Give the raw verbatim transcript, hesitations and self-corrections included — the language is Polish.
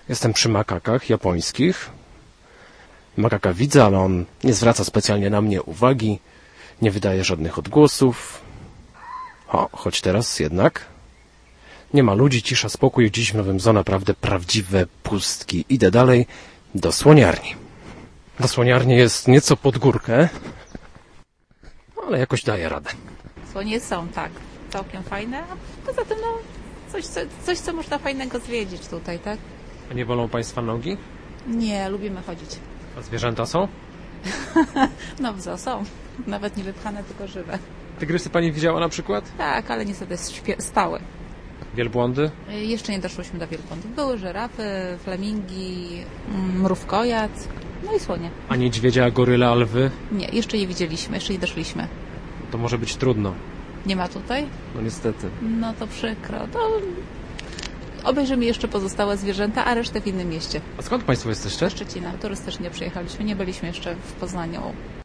Jestem przy makakach japońskich. Makaka widzę, ale on nie zwraca specjalnie na mnie uwagi. Nie wydaje żadnych odgłosów. O, choć teraz jednak nie ma ludzi, cisza, spokój. Dziś w Nowym Zoo naprawdę prawdziwe pustki. Idę dalej do słoniarni. Do słoniarni jest nieco pod górkę, ale jakoś daje radę. Słonie są, tak, całkiem fajne, a poza tym no, coś, co, coś, co można fajnego zwiedzić tutaj, tak? A nie wolą Państwa nogi? Nie, lubimy chodzić. A zwierzęta są? No w zoo są, nawet nie wypchane, tylko żywe. Tygrysy Pani widziała na przykład? Tak, ale niestety śpie- spały. Wielbłądy? Y, Jeszcze nie doszłyśmy do wielbłądów. Były żyrafy, flamingi, mm, mrówkojad, no i słonie. A niedźwiedzia, goryle, lwy? Nie, jeszcze nie widzieliśmy, jeszcze nie doszliśmy. To może być trudno. Nie ma tutaj? No niestety. No to przykro. To obejrzymy jeszcze pozostałe zwierzęta, a resztę w innym mieście. A skąd Państwo jesteście? Szczecina. Turystycznie przyjechaliśmy, nie byliśmy jeszcze w Poznaniu.